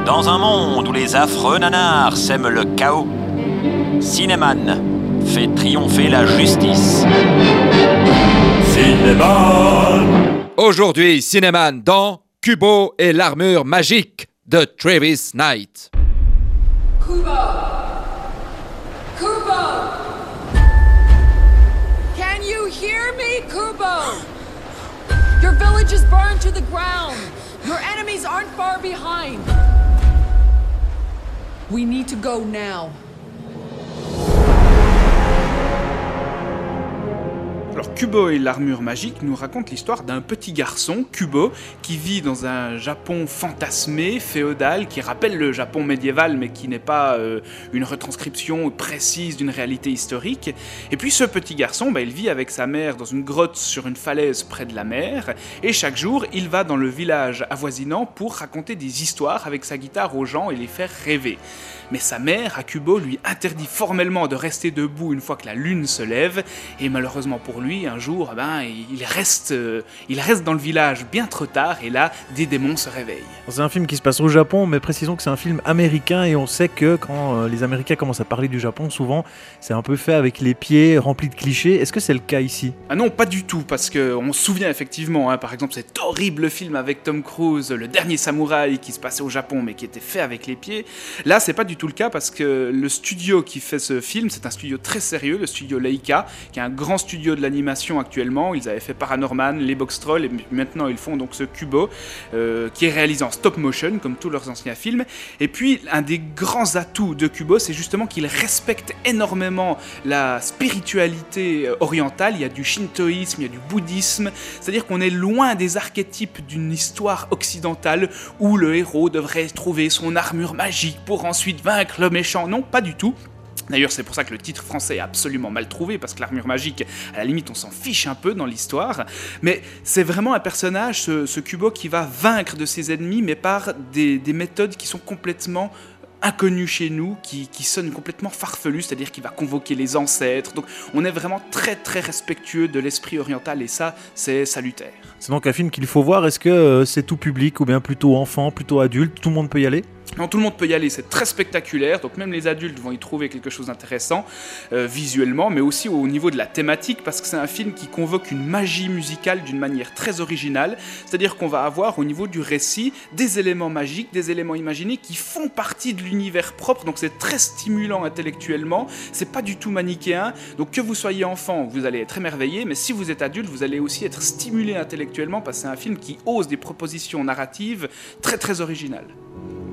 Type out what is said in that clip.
Dans un monde où les affreux nanars sèment le chaos, Cinéman fait triompher la justice. Cinéman. Aujourd'hui, Cinéman dans Kubo et l'armure magique de Travis Knight. Kubo! Kubo! Can you hear me, Kubo? Your village is burned to the ground. Your enemies aren't far behind. We need to go now. Alors Kubo et l'armure magique nous racontent l'histoire d'un petit garçon, Kubo, qui vit dans un Japon fantasmé, féodal, qui rappelle le Japon médiéval mais qui n'est pas une retranscription précise d'une réalité historique. Et puis ce petit garçon, il vit avec sa mère dans une grotte sur une falaise près de la mer, et chaque jour il va dans le village avoisinant pour raconter des histoires avec sa guitare aux gens et les faire rêver. Mais sa mère, à Kubo, lui interdit formellement de rester debout une fois que la lune se lève, et malheureusement pour lui, un jour, il reste dans le village bien trop tard, et là, des démons se réveillent. C'est un film qui se passe au Japon, mais précisons que c'est un film américain, et on sait que quand les Américains commencent à parler du Japon, souvent, c'est un peu fait avec les pieds remplis de clichés. Est-ce que c'est le cas ici ? Ah non, pas du tout, parce qu'on se souvient effectivement, par exemple, cet horrible film avec Tom Cruise, Le Dernier Samouraï, qui se passait au Japon, mais qui était fait avec les pieds. Là, c'est pas du tout le cas, parce que le studio qui fait ce film, c'est un studio très sérieux, le studio Leica, qui est un grand studio de l'animation actuellement. Ils avaient fait Paranorman, les Box Trolls, et maintenant ils font donc ce Kubo, qui est réalisé en stop motion, comme tous leurs anciens films. Et puis, un des grands atouts de Kubo, c'est justement qu'il respecte énormément la spiritualité orientale. Il y a du shintoïsme, il y a du bouddhisme, c'est-à-dire qu'on est loin des archétypes d'une histoire occidentale où le héros devrait trouver son armure magique pour ensuite vaincre le méchant. Non, pas du tout. D'ailleurs, c'est pour ça que le titre français est absolument mal trouvé, parce que l'armure magique, à la limite, on s'en fiche un peu dans l'histoire. Mais c'est vraiment un personnage, ce Kubo, qui va vaincre de ses ennemis, mais par des méthodes qui sont complètement inconnu chez nous, qui sonne complètement farfelu, c'est-à-dire qu'il va convoquer les ancêtres. Donc on est vraiment très très respectueux de l'esprit oriental, et ça, c'est salutaire. C'est donc un film qu'il faut voir. Est-ce que c'est tout public, ou bien plutôt enfant, plutôt adulte ? Tout le monde peut y aller ? Non, tout le monde peut y aller, c'est très spectaculaire, donc même les adultes vont y trouver quelque chose d'intéressant visuellement, mais aussi au niveau de la thématique, parce que c'est un film qui convoque une magie musicale d'une manière très originale, c'est-à-dire qu'on va avoir au niveau du récit des éléments magiques, des éléments imaginés qui font partie de l'univers propre, donc c'est très stimulant intellectuellement, c'est pas du tout manichéen, donc que vous soyez enfant, vous allez être émerveillé, mais si vous êtes adulte, vous allez aussi être stimulé intellectuellement, parce que c'est un film qui ose des propositions narratives très très originales.